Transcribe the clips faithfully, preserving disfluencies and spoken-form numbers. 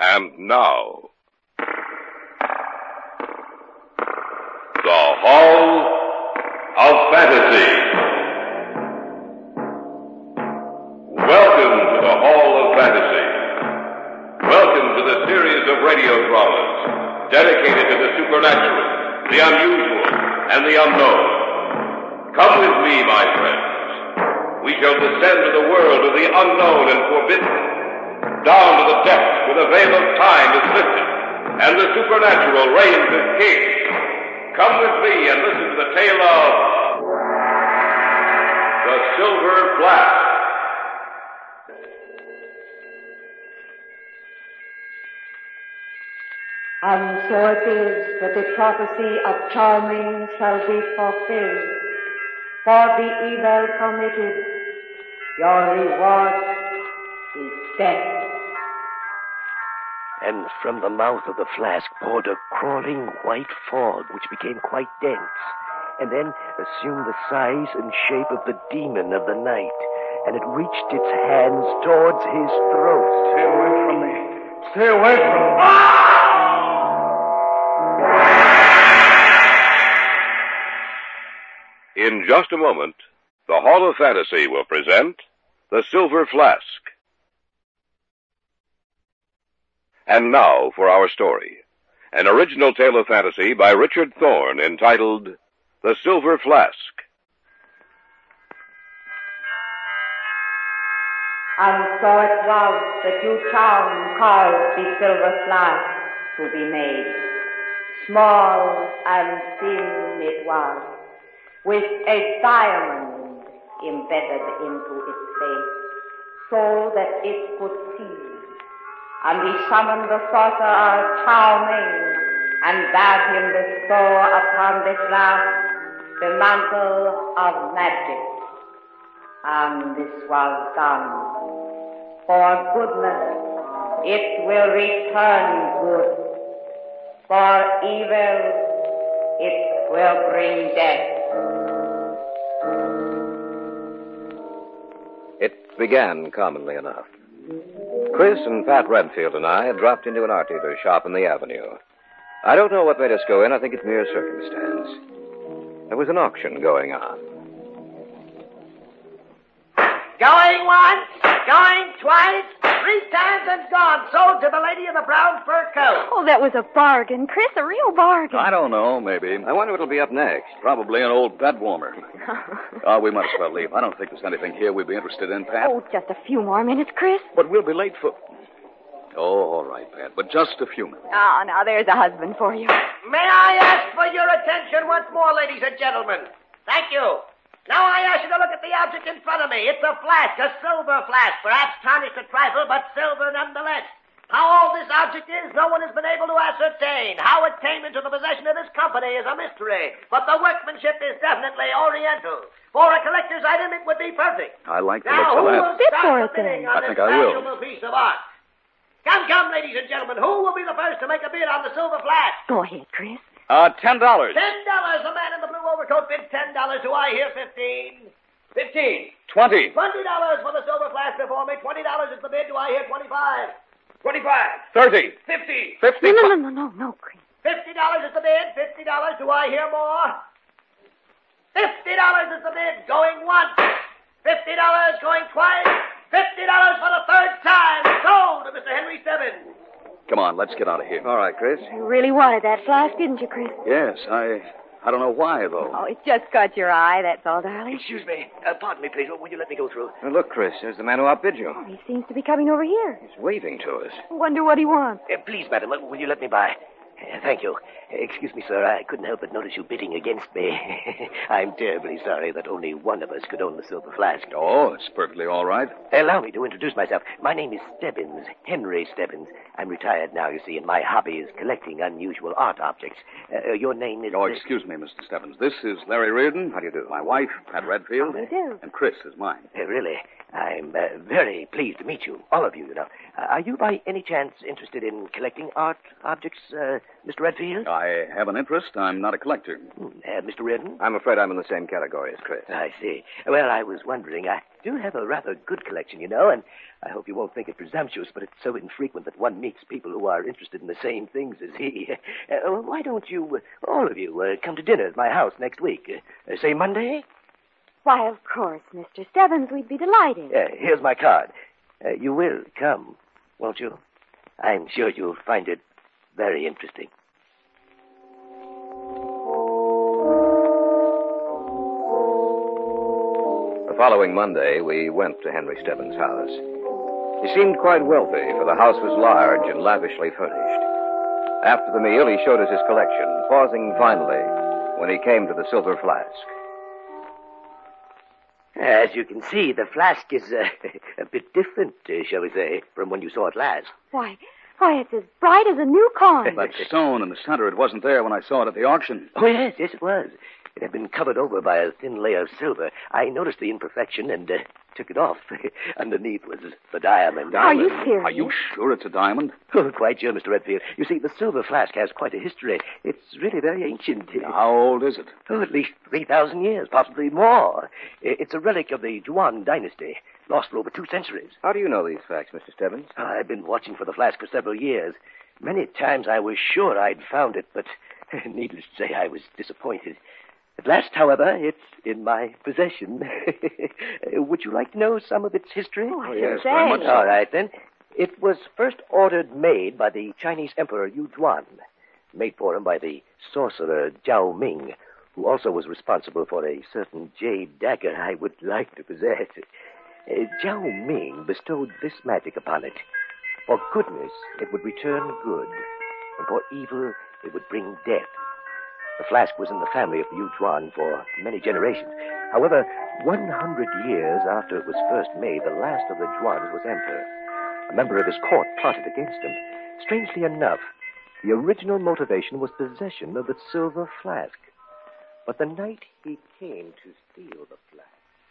And now, the Hall of Fantasy. Welcome to the Hall of Fantasy. Welcome to the series of radio dramas dedicated to the supernatural, the unusual, and the unknown. Come with me, my friends. We shall descend to the world of the unknown and forbidden, down to the depths where the veil of time is lifted, and the supernatural reigns as king. Come with me and listen to the tale of the Silver Flask. And so it is that the prophecy of Charming shall be fulfilled. For the evil committed, your reward is death. And from the mouth of the flask poured a crawling white fog, which became quite dense, and then assumed the size and shape of the demon of the night, and it reached its hands towards his throat. Stay away from me. Stay away from me. Ah! In just a moment, the Hall of Fantasy will present The Silver Flask. And now for our story, an original tale of fantasy by Richard Thorne entitled The Silver Flask. And so it was that you charm caused the silver flask to be made. Small and thin it was, with a diamond embedded into its face, so that it could see. And he summoned the sorcerer Charming, and bade him bestow upon the flask the mantle of magic. And this was done. For goodness, it will return good. For evil, it will bring death. It began commonly enough. Chris and Pat Redfield and I had dropped into an art dealer's shop in the avenue. I don't know what made us go in. I think it's mere circumstance. There was an auction going on. Going once, going twice, three times and gone. Sold to the lady in the brown fur coat. Oh, that was a bargain, Chris, a real bargain. I don't know, maybe. I wonder what'll be up next. Probably an old bed warmer. Oh, we might as well leave. I don't think there's anything here we'd be interested in, Pat. Oh, just a few more minutes, Chris. But we'll be late for... Oh, all right, Pat, but just a few minutes. Oh, now there's a husband for you. May I ask for your attention once more, ladies and gentlemen? Thank you. Now I ask you to look at the object in front of me. It's a flask, a silver flask, perhaps tarnished a trifle, but silver nonetheless. How old this object is, no one has been able to ascertain. How it came into the possession of this company is a mystery, but the workmanship is definitely Oriental. For a collector's item, it would be perfect. I like the now, looks of who that. will Bid start for the it, then. bidding on I this think I will. valuable piece of art? Come, come, ladies and gentlemen, who will be the first to make a bid on the silver flask? Go ahead, Chris. Uh, ten dollars. Ten dollars. The man in the blue overcoat bids ten dollars. Do I hear fifteen? Fifteen. Twenty. Twenty dollars for the silver flask before me. Twenty dollars is the bid. Do I hear twenty-five? Twenty-five. Thirty. Fifty. Fifty. No, no, no, no, no, no, Chris. Fifty dollars is the bid. Fifty dollars. Do I hear more? Fifty dollars is the bid. Going once. Fifty dollars. Going twice. Fifty dollars for the third time. Sold to Mister Henry Stebbins. Come on, let's get out of here. All right, Chris. You really wanted that flask, didn't you, Chris? Yes, I... I don't know why, though. Oh, it just caught your eye, that's all, darling. Excuse me. Uh, pardon me, please. Will you let me go through? Now, look, Chris, there's the man who outbid you. Oh, he seems to be coming over here. He's waving to us. I wonder what he wants. Uh, please, madam, uh, will you let me by? Uh, thank you. Uh, excuse me, sir. I couldn't help but notice you bidding against me. I'm terribly sorry that only one of us could own the silver flask. Oh, it's perfectly all right. Allow me to introduce myself. My name is Stebbins, Henry Stebbins. I'm retired now, you see, and my hobby is collecting unusual art objects. Uh, your name is... Oh, excuse me, Mister Stebbins. This is Larry Reardon. How do you do? My wife, Pat Redfield. How do you do? And Chris is mine. Uh, really? I'm uh, very pleased to meet you. All of you, you know. Uh, are you by any chance interested in collecting art objects? Uh, Mister Redfield? I have an interest. I'm not a collector. Uh, Mister Redden? I'm afraid I'm in the same category as Chris. I see. Well, I was wondering. I do have a rather good collection, you know, and I hope you won't think it presumptuous, but it's so infrequent that one meets people who are interested in the same things as he. Uh, why don't you, uh, all of you, uh, come to dinner at my house next week? Uh, say Monday? Why, of course, Mister Stebbins, we'd be delighted. Uh, here's my card. Uh, you will come, won't you? I'm sure you'll find it very interesting. The following Monday, we went to Henry Stebbins' house. He seemed quite wealthy, for the house was large and lavishly furnished. After the meal, he showed us his collection, pausing finally when he came to the silver flask. As you can see, the flask is uh, a bit different, uh, shall we say, from when you saw it last. Why, why, it's as bright as a new coin. That stone in the center, it wasn't there when I saw it at the auction. Oh, yes, yes, it was. It had been covered over by a thin layer of silver. I noticed the imperfection and uh, took it off. Underneath was the diamond. Are you serious? Are you sure it's a diamond? Oh, quite sure, Mister Redfield. You see, the silver flask has quite a history. It's really very ancient. How old is it? Oh, at least three thousand years, possibly more. It's a relic of the Yuan dynasty, lost for over two centuries. How do you know these facts, Mister Stebbins? Oh, I've been watching for the flask for several years. Many times I was sure I'd found it, but needless to say, I was disappointed. At last, however, it's in my possession. Would you like to know some of its history? Oh, I yes, should very say. much so. All right, then. It was first ordered made by the Chinese Emperor Yu Zhuan, made for him by the sorcerer Zhao Ming, who also was responsible for a certain jade dagger I would like to possess. Uh, Zhao Ming bestowed this magic upon it. For goodness, it would return good, and for evil, it would bring death. The flask was in the family of the Yu Zhuan for many generations. However, one hundred years after it was first made, the last of the Zhuans was emperor. A member of his court plotted against him. Strangely enough, the original motivation was possession of the silver flask. But the night he came to steal the flask...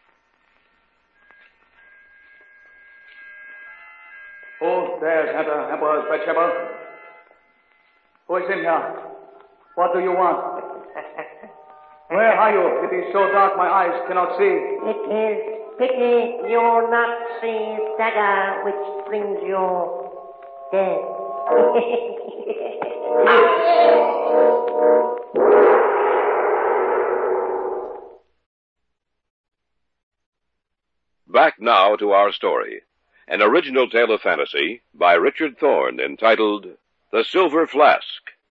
Who dares enter Emperor's bedchamber? Who is in here? What do you want? Where are you? It is so dark my eyes cannot see. It is pity you not see dagger which brings you death. Back now to our story. An original tale of fantasy by Richard Thorne entitled The Silver Flask.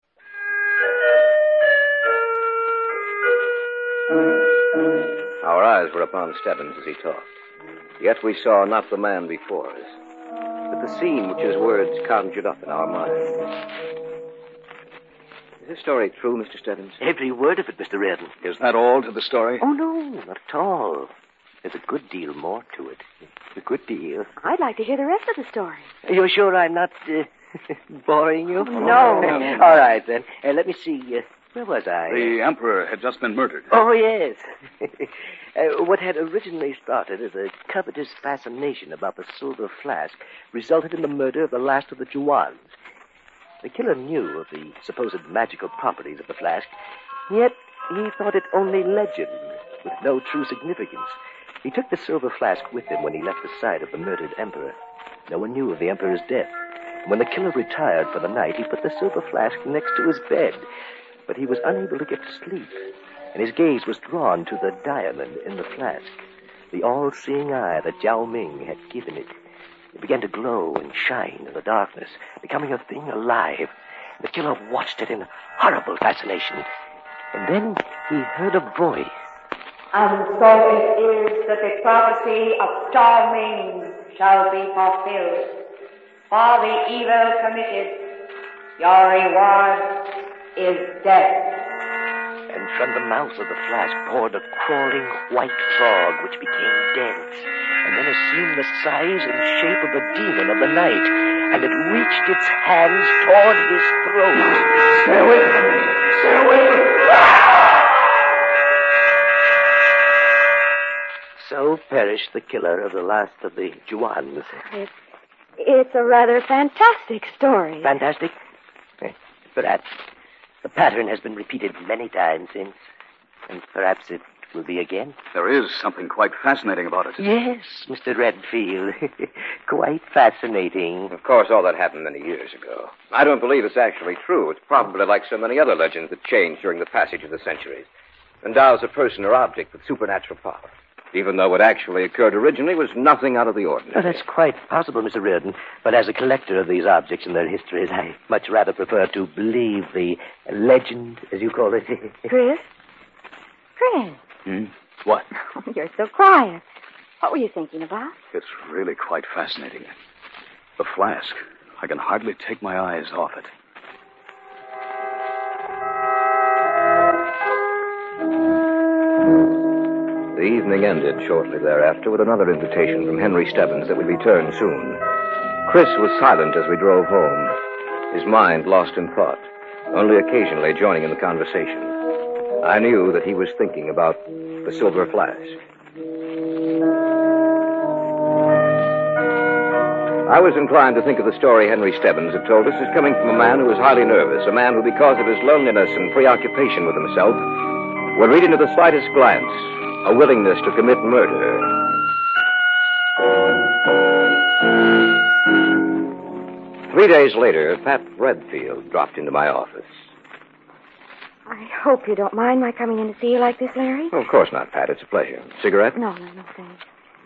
Our eyes were upon Stebbins as he talked. Yet we saw not the man before us, but the scene which his words conjured up in our minds. Is this story true, Mister Stebbins? Every word of it, Mister Reardon. Is that all to the story? Oh, no, not at all. There's a good deal more to it. A good deal. I'd like to hear the rest of the story. Are you sure I'm not uh, boring you? No. All right, then. Uh, let me see. Uh, where was I? The emperor had just been murdered. Oh, yes. uh, what had originally started as a covetous fascination about the silver flask resulted in the murder of the last of the Zhuans. The killer knew of the supposed magical properties of the flask, yet he thought it only legend, with no true significance. He took the silver flask with him when he left the side of the murdered emperor. No one knew of the emperor's death. When the killer retired for the night, he put the silver flask next to his bed. But he was unable to get to sleep, and his gaze was drawn to the diamond in the flask, the all-seeing eye that Zhao Ming had given it. It began to glow and shine in the darkness, becoming a thing alive. The killer watched it in horrible fascination. And then he heard a voice. And so it is that the prophecy of Zhao Ming shall be fulfilled. For the evil committed, your reward is death. And from the mouth of the flask poured a crawling white frog which became dense, and then assumed the size and shape of the demon of the night, and it reached its hands toward his throat. Stay away from me. Stay away from me. So perished the killer of the last of the Zhuans. It's, it's a rather fantastic story. Fantastic? Eh, Perhaps. The pattern has been repeated many times since, and perhaps it will be again. There is something quite fascinating about it. Yes, Mister Redfield. Quite fascinating. Of course, all that happened many years ago. I don't believe it's actually true. It's probably like so many other legends that change during the passage of the centuries. Endows a person or object with supernatural power. Even though what actually occurred originally was nothing out of the ordinary. Oh, that's quite possible, Mister Reardon. But as a collector of these objects and their histories, I much rather prefer to believe the legend, as you call it. Chris? Chris? Hmm? What? Oh, you're so quiet. What were you thinking about? It's really quite fascinating. The flask. I can hardly take my eyes off it. The evening ended shortly thereafter with another invitation from Henry Stebbins that we'd return soon. Chris was silent as we drove home, his mind lost in thought, only occasionally joining in the conversation. I knew that he was thinking about the silver flask. I was inclined to think of the story Henry Stebbins had told us as coming from a man who was highly nervous, a man who, because of his loneliness and preoccupation with himself, would read into the slightest glance a willingness to commit murder. Three days later, Pat Redfield dropped into my office. I hope you don't mind my coming in to see you like this, Larry. Oh, of course not, Pat. It's a pleasure. Cigarette? No, no, no, thanks.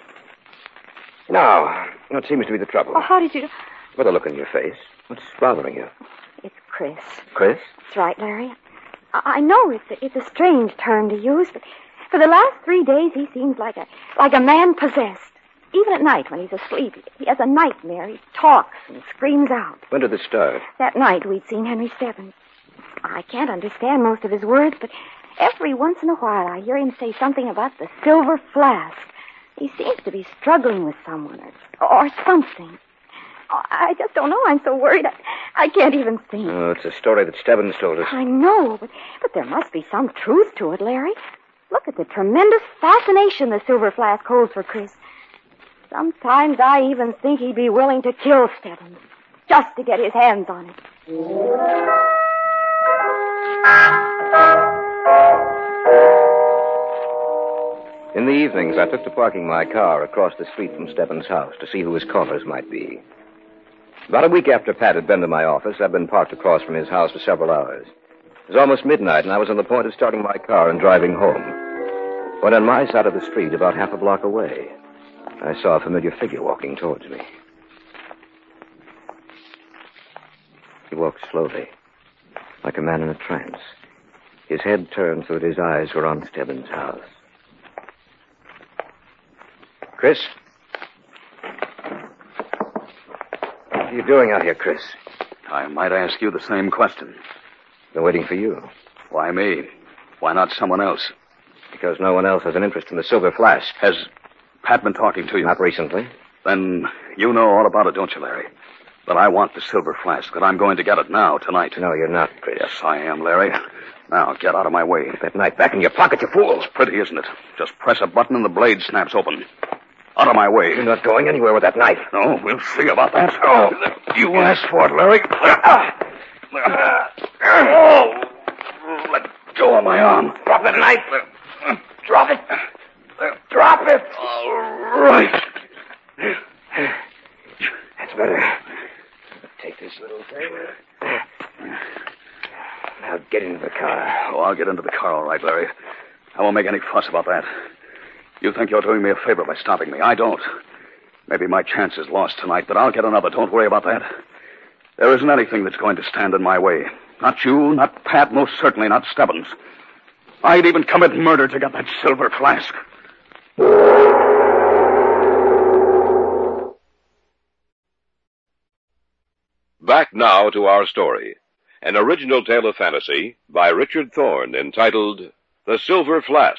Now, what seems to be the trouble? Oh, how did you... With a look on your face. What's bothering you? It's Chris. Chris? That's right, Larry. I, I know it's a, it's a strange term to use, but for the last three days he seems like a like a man possessed. Even at night when he's asleep, he has a nightmare. He talks and screams out. When did this start? That night we'd seen Henry Stebbins. I can't understand most of his words, but every once in a while I hear him say something about the silver flask. He seems to be struggling with someone or, or something. Oh, I just don't know. I'm so worried. I, I can't even think. Oh, it's a story that Stebbins told us. I know, but, but there must be some truth to it, Larry. Look at the tremendous fascination the silver flask holds for Chris. Sometimes I even think he'd be willing to kill Stebbins just to get his hands on it. In the evenings, I took to parking my car across the street from Stebbins' house to see who his callers might be. About a week after Pat had been to my office, I'd been parked across from his house for several hours. It was almost midnight, and I was on the point of starting my car and driving home, when on my side of the street, about half a block away, I saw a familiar figure walking towards me. He walked slowly, like a man in a trance. His head turned so that his eyes were on Stebbins' house. Chris? What are you doing out here, Chris? I might ask you the same question. Been waiting for you. Why me? Why not someone else? Because no one else has an interest in the silver flask. Has Pat been talking to you? Not recently. Then you know all about it, don't you, Larry? That I want the silver flask, that I'm going to get it now, tonight. No, you're not, Chris. Yes, I am, Larry. Now, get out of my way. Put that knife back in your pocket, you fool. It's pretty, isn't it? Just press a button and the blade snaps open. Out of my way. You're not going anywhere with that knife. No, we'll see about that. Oh, you asked for it, Larry. Oh, let go of my arm. Drop that knife. Drop it. Drop it. All right. That's better. Take this little thing. Now get into the car. Oh, I'll get into the car, all right, Larry. I won't make any fuss about that. You think you're doing me a favor by stopping me. I don't. Maybe my chance is lost tonight, but I'll get another. Don't worry about that. There isn't anything that's going to stand in my way. Not you, not Pat, most certainly not Stebbins. I'd even commit murder to get that silver flask. Back now to our story. An original tale of fantasy by Richard Thorne entitled The Silver Flask.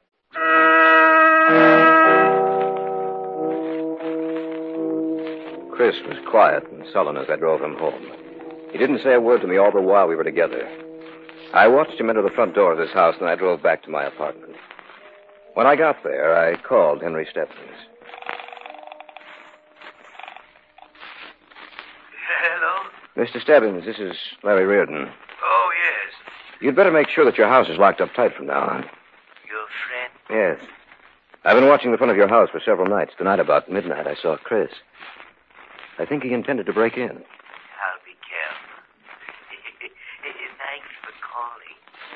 Chris was quiet and sullen as I drove him home. He didn't say a word to me all the while we were together. I watched him enter the front door of his house, and I drove back to my apartment. When I got there, I called Henry Stebbins. Hello? Mister Stebbins, this is Larry Reardon. Oh, yes. You'd better make sure that your house is locked up tight from now on. Your friend? Yes. I've been watching the front of your house for several nights. Tonight, about midnight, I saw Chris. I think he intended to break in. I'll be careful. Thanks for calling.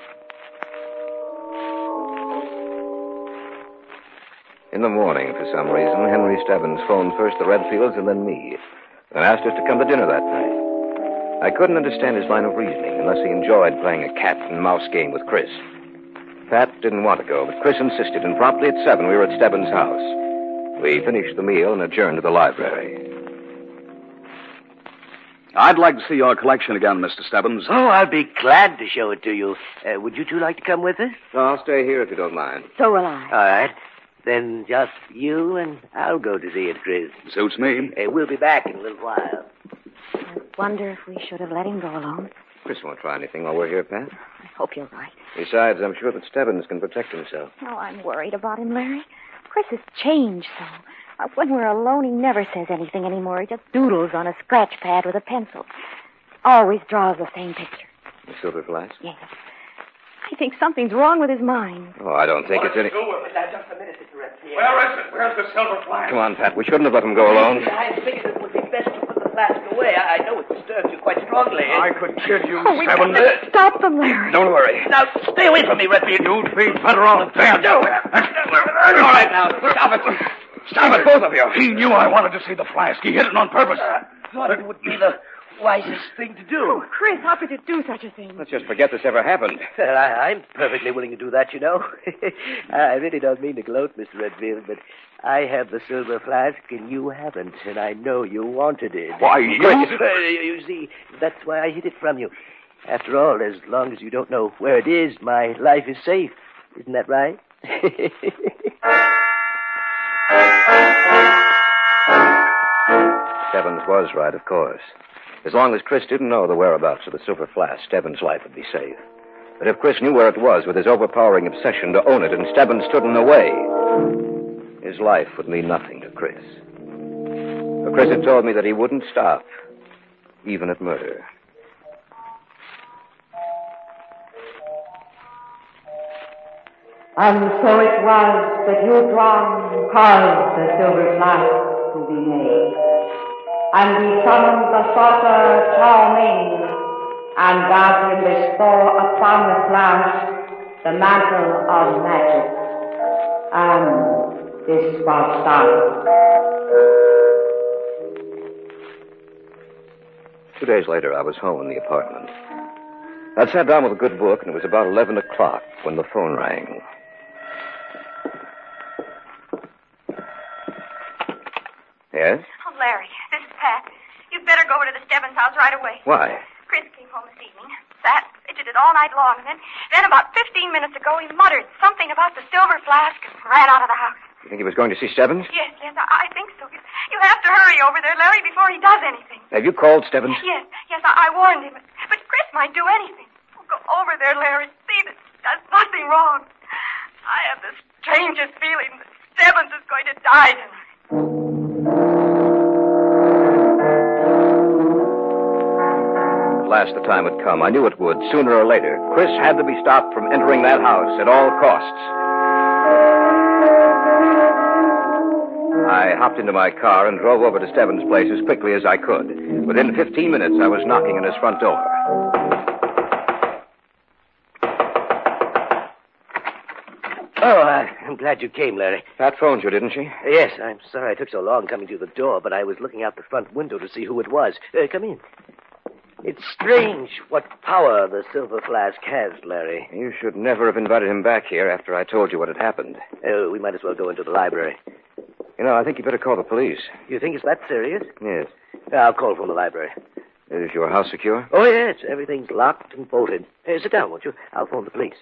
In the morning, for some reason, Henry Stebbins phoned first the Redfields and then me, and asked us to come to dinner that night. I couldn't understand his line of reasoning unless he enjoyed playing a cat and mouse game with Chris. Pat didn't want to go, but Chris insisted, and promptly at seven we were at Stebbins' house. We finished the meal and adjourned to the library. I'd like to see your collection again, Mister Stebbins. Oh, I'll be glad to show it to you. Uh, would you two like to come with us? No, I'll stay here if you don't mind. So will I. All right. Then just you and I'll go to see it, Chris. Suits me. Uh, we'll be back in a little while. I wonder if we should have let him go alone. Chris won't try anything while we're here, Pat. I hope you're right. Besides, I'm sure that Stebbins can protect himself. Oh, I'm worried about him, Larry. Chris has changed so. Uh, when we're alone, he never says anything anymore. He just doodles on a scratch pad with a pencil. Always draws the same picture. The silver flask? Yes. I think something's wrong with his mind. Oh, I don't think it's any... Just a minute, Mister Redfield. Where is it? Where's the silver flask? Come on, Pat. We shouldn't have let him go alone. I figured it would be best to put the flask away. I know it disturbs you quite strongly. I could kill you, Oh, we Stebbins. gotta stop them, Larry. Don't worry. Now, stay away from me, Redfield. You'd be better off dead. No. All right, now. Stop it. Stop it, both of you. He knew I wanted to see the flask. He hid it on purpose. Thought it would be the wisest thing to do. Oh, Chris, how could you do such a thing? Let's just forget this ever happened. Well, I, I'm perfectly willing to do that, you know. I really don't mean to gloat, Mister Redfield, but I have the silver flask and you haven't, and I know you wanted it. Why, you- Uh, you see, that's why I hid it from you. After all, as long as you don't know where it is, my life is safe. Isn't that right? Stebbins was right, of course. As long as Chris didn't know the whereabouts of the silver flask, Stebbins' life would be safe. But if Chris knew where it was with his overpowering obsession to own it and Stebbins stood in the way, his life would mean nothing to Chris. But Chris had told me that he wouldn't stop, even at murder. And so it was that Yutron caused the silver flask to be made. And he summoned the sorcerer Chao Ming and bade him bestow upon the flask the mantle of magic. And this was done. Two days later, I was home in the apartment. I'd sat down with a good book, and it was about eleven o'clock when the phone rang. Yes? Oh, Larry, this is Pat. You'd better go over to the Stebbins house right away. Why? Chris came home this evening, sat, fidgeted all night long, and then, then about fifteen minutes ago, he muttered something about the silver flask and ran out of the house. You think he was going to see Stebbins? Yes, yes, I, I think so. You, you have to hurry over there, Larry, before he does anything. Have you called Stebbins? Yes, yes, I, I warned him. But Chris might do anything. Oh, go over there, Larry. See that there's nothing wrong. I have the strangest feeling that Stebbins is going to die tonight. At last the time had come. I knew it would, sooner or later. Chris had to be stopped from entering that house at all costs. I hopped into my car and drove over to Stebbins' place as quickly as I could. Within fifteen minutes, I was knocking on his front door. Oh, I, I'm glad you came, Larry. Pat phoned you, didn't she? Yes, I'm sorry I took so long coming through the door, but I was looking out the front window to see who it was. Uh, come in. It's strange what power the silver flask has, Larry. You should never have invited him back here after I told you what had happened. Uh, we might as well go into the library. You know, I think you better call the police. You think it's that serious? Yes. Uh, I'll call from the library. Is your house secure? Oh, yes. Everything's locked and bolted. Uh, sit down, won't you? I'll phone the police.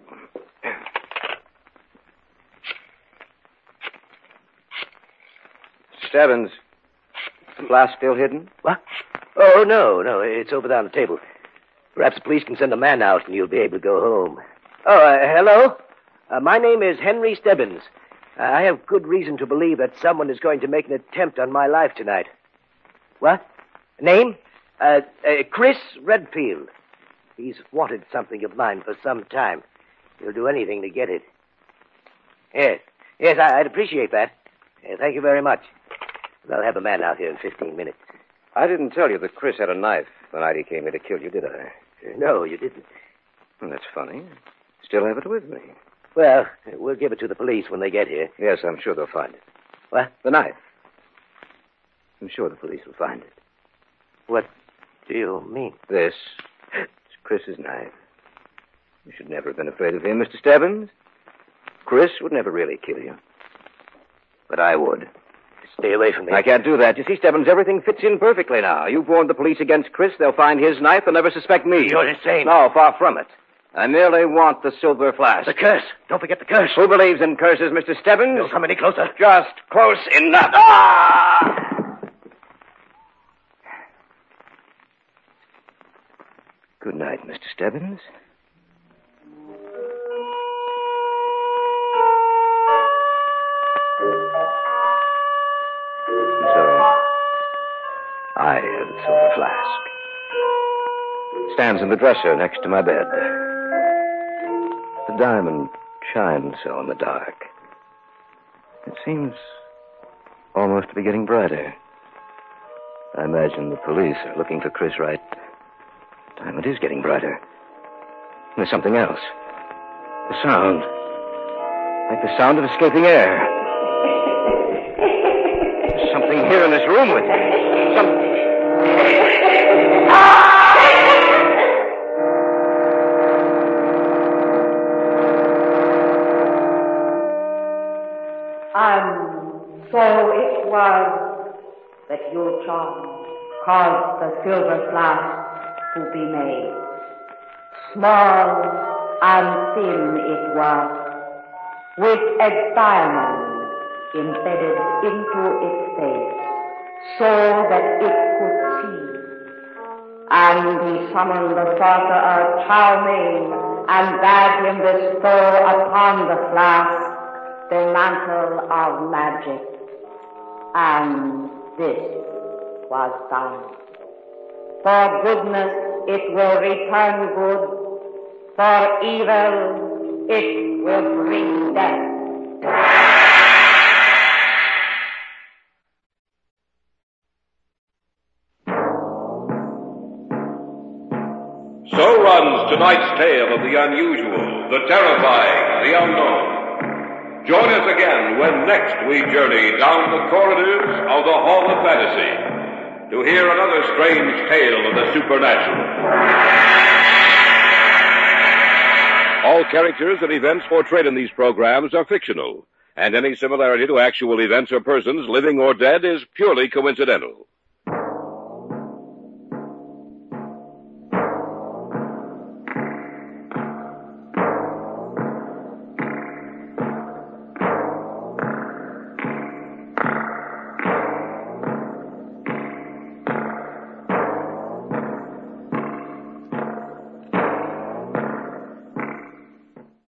Stebbins, the flask still hidden? What? Oh, no, no. It's over there on the table. Perhaps the police can send a man out and you'll be able to go home. Oh, uh, hello? Uh, my name is Henry Stebbins. Uh, I have good reason to believe that someone is going to make an attempt on my life tonight. What? Name? Uh, uh, Chris Redfield. He's wanted something of mine for some time. He'll do anything to get it. Yes. Yes, I, I'd appreciate that. Uh, thank you very much. I'll have a man out here in fifteen minutes. I didn't tell you that Chris had a knife the night he came here to kill you, did I? Uh, no, you didn't. Well, that's funny. Still have it with me. Well, we'll give it to the police when they get here. Yes, I'm sure they'll find it. What? The knife. I'm sure the police will find it. What do you mean? This is Chris's knife. You should never have been afraid of him, Mister Stebbins. Chris would never really kill you. But I would. Stay away from me. I can't do that. You see, Stebbins, everything fits in perfectly now. You've warned the police against Chris. They'll find his knife. They'll never suspect me. You're insane. No, far from it. I merely want the silver flask. The curse. Don't forget the curse. Who believes in curses, Mister Stebbins? Don't come any closer. Just close enough. Ah! Good night, Mister Stebbins. So, I have the silver flask. It stands in the dresser next to my bed. The diamond shines so in the dark. It seems almost to be getting brighter. I imagine the police are looking for Chris Wright. The diamond is getting brighter. And there's something else. The sound. Like the sound of escaping air. There's something here in this room with me. Some... And so it was that you, John, caused the silver flask to be made. Small and thin it was, with a diamond embedded into its base, so that it could see. And he summoned the sorcerer Charlemagne and bade him bestow upon the flask the mantle of magic. And this was done. For goodness it will return good, for evil it will bring death. So runs tonight's tale of the unusual, the terrifying, the unknown. Join us again when next we journey down the corridors of the Hall of Fantasy to hear another strange tale of the supernatural. All characters and events portrayed in these programs are fictional, and any similarity to actual events or persons, living or dead, is purely coincidental.